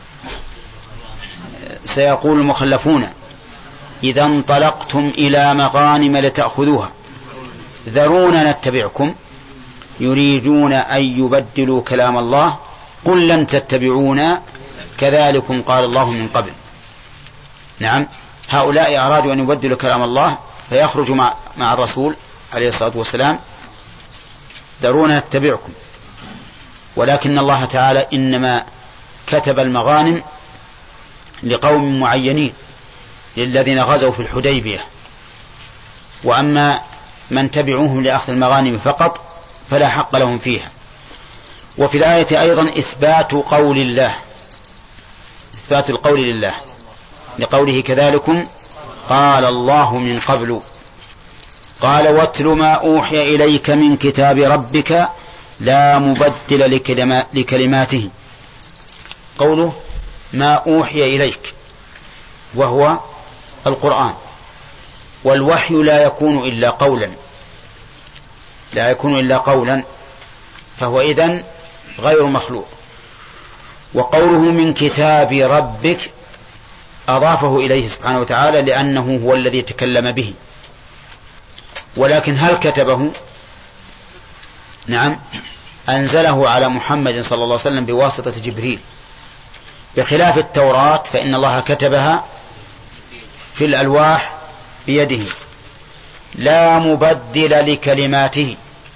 سيقول المخلفون إذا انطلقتم إلى مغانم لتأخذوها ذرونا نتبعكم يريدون أن يبدلوا كلام الله قل لن تتبعونا كذلكم قال الله من قبل. نعم، هؤلاء أرادوا أن يبدلوا كلام الله فيخرجوا مع, مع الرسول عليه الصلاة والسلام ذرونا نتبعكم، ولكن الله تعالى إنما كتب المغانم لقوم معينين للذين غزوا في الحديبية، وأما من تبعوهم لأخذ المغانم فقط فلا حق لهم فيها. وفي الآية أيضا إثبات قول الله، إثبات القول لله لقوله كذلكم قال الله من قبل. قال واتل ما أوحي إليك من كتاب ربك لا مبدل لكلما لكلماته. قوله ما أوحي إليك وهو القرآن، والوحي لا يكون إلا قولا، لا يكون إلا قولا، فهو إذن غير مخلوق. وقوله من كتاب ربك أضافه إليه سبحانه وتعالى لأنه هو الذي تكلم به، ولكن هل كتبه؟ نعم، أنزله على محمد صلى الله عليه وسلم بواسطة جبريل، بخلاف التوراة فإن الله كتبها في الألواح بيده. لا مبدل لكلماته،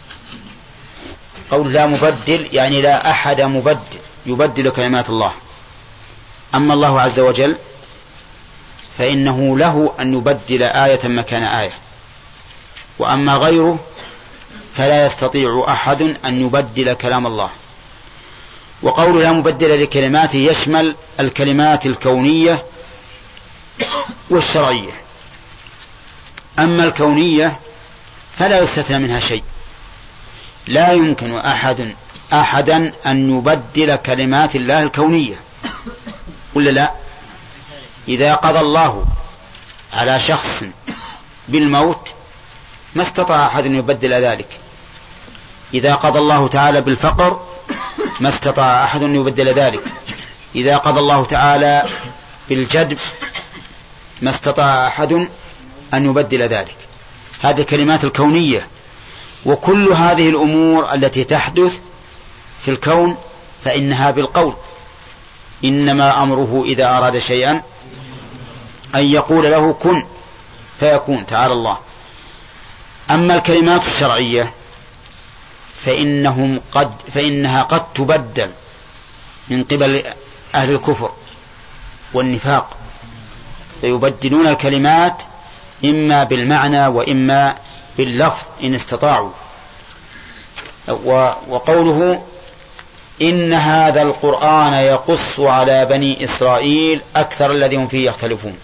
قول لا مبدل يعني لا أحد مبدل يبدل كلمات الله. أما الله عز وجل فإنه له أن يبدل آية مكان آية، وأما غيره فلا يستطيع أحد أن يبدل كلام الله. وقول لا مبدل لكلماته يشمل الكلمات الكونية والشرعية. أما الكونية فلا يستثنى منها شيء، لا يمكن أحد أحدا أن يبدل كلمات الله الكونية، ولا لا؟ إذا قضى الله على شخص بالموت ما استطاع أحد أن يبدل ذلك. إذا قضى الله تعالى بالفقر ما استطاع أحد أن يبدل ذلك. إذا قضى الله تعالى بالجدب ما استطاع أحد أن يبدل ذلك. هذه الكلمات الكونية. وكل هذه الأمور التي تحدث في الكون فإنها بالقول، إنما أمره إذا أراد شيئا أن يقول له كن فيكون، تعالى الله. أما الكلمات الشرعية فإنهم قد فإنها قد تبدل من قبل أهل الكفر والنفاق، فيبدلون الكلمات إما بالمعنى وإما باللفظ إن استطاعوا. وقوله إن هذا القرآن يقص على بني إسرائيل أكثر الذي هم فيه يختلفون.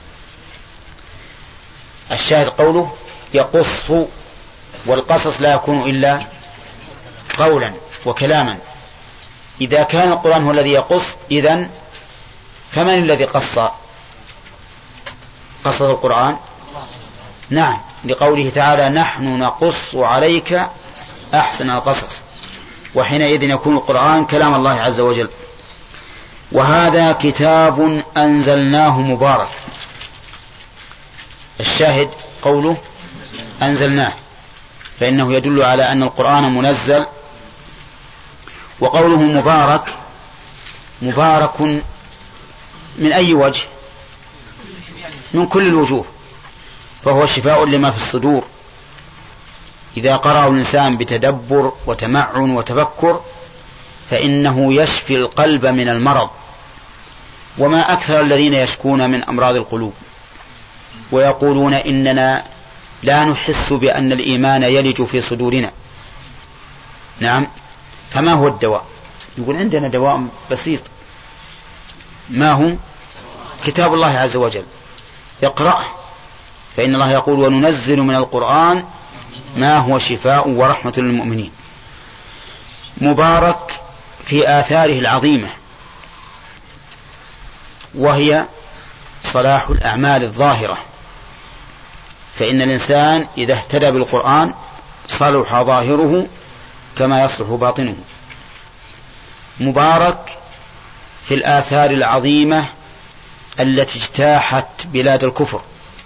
الشاهد قوله يقص، والقصص لا يكون إلا قولا وكلاما. إذا كان القرآن هو الذي يقص إذن فمن الذي قص قصص القرآن؟ نعم، لقوله تعالى نحن نقص عليك أحسن القصص، وحينئذ يكون القرآن كلام الله عز وجل. وهذا كتاب أنزلناه مبارك. الشاهد قوله أنزلناه، فإنه يدل على أن القرآن منزل. وقوله مبارك، مبارك من أي وجه؟ من كل الوجوه، فهو شفاء لما في الصدور. إذا قرأه الإنسان بتدبر وتمعن وتفكر فإنه يشفي القلب من المرض. وما أكثر الذين يشكون من أمراض القلوب ويقولون إننا لا نحس بأن الإيمان يلج في صدورنا. نعم، فما هو الدواء؟ يقول عندنا دواء بسيط. ما هو؟ كتاب الله عز وجل، اقرأه، فإن الله يقول وننزل من القرآن ما هو شفاء ورحمة للمؤمنين. مبارك في آثاره العظيمة، وهي صلاح الأعمال الظاهرة، فإن الإنسان إذا اهتدى بالقرآن صلح ظاهره كما يصلح باطنه. مبارك في الآثار العظيمة التي اجتاحت بلاد الكفر،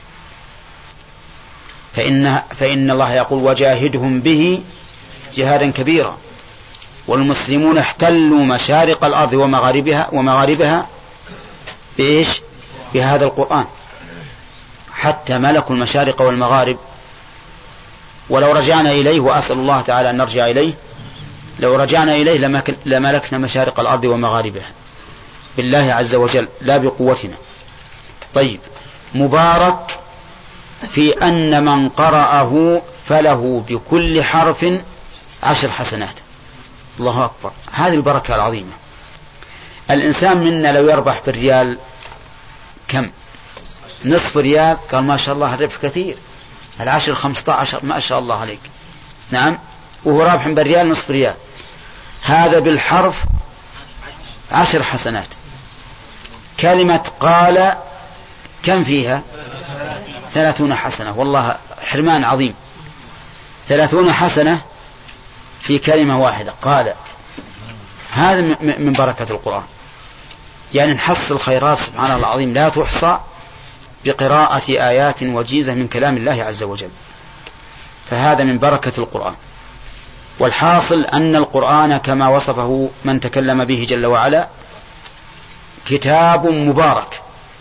فإن, فإن الله يقول وجاهدهم به جهادا كبيرا. والمسلمون احتلوا مشارق الأرض ومغاربها, ومغاربها بإيش؟ بهذا القرآن، حتى ملكوا المشارق والمغارب. ولو رجعنا إليه، وأسأل الله تعالى أن نرجع إليه، لو رجعنا إليه لملكنا مشارق الأرض ومغاربها بالله عز وجل لا بقوتنا. طيب، مبارك في أن من قرأه فله بكل حرف عشر حسنات. الله أكبر، هذه البركة العظيمة. الإنسان منا لو يربح بالريال كم؟ نصف ريال، قال ما شاء الله الربح كثير، العشر خمسة عشر ما شاء الله عليك. نعم، وهو رابح بالريال نصف ريال. هذا بالحرف عشر حسنات. كلمة قال كم فيها؟ ثلاثون حسنة. والله حرمان عظيم، ثلاثون حسنة في كلمة واحدة قال. هذا من بركة القرآن، يعني نحصل الخيرات سبحانه العظيم لا تحصى بقراءة آيات وجيزة من كلام الله عز وجل، فهذا من بركة القرآن. والحاصل أن القرآن كما وصفه من تكلم به جل وعلا كتاب مبارك،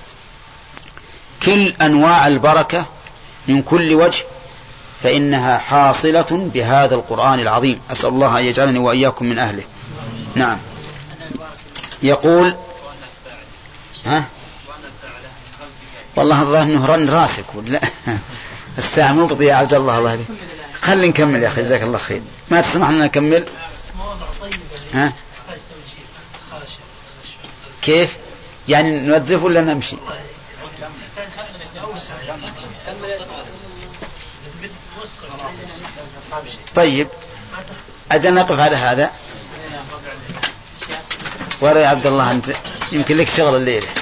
كل أنواع البركة من كل وجه فإنها حاصلة بهذا القرآن العظيم. أسأل الله أن يجعلني وإياكم من أهله. نعم، يقول ها والله الظاهر انه رن راسك ولا الساعة مو بضيع. عبد الله الله عليك، خلي نكمل يا أخي، جزاك الله خير. ما تسمح لنا نكمل؟ ها كيف يعني نوظف ولا نمشي؟ طيب أجل نقف على هذا. ورا يا عبد الله أنت يمكن لك شغل الليلة.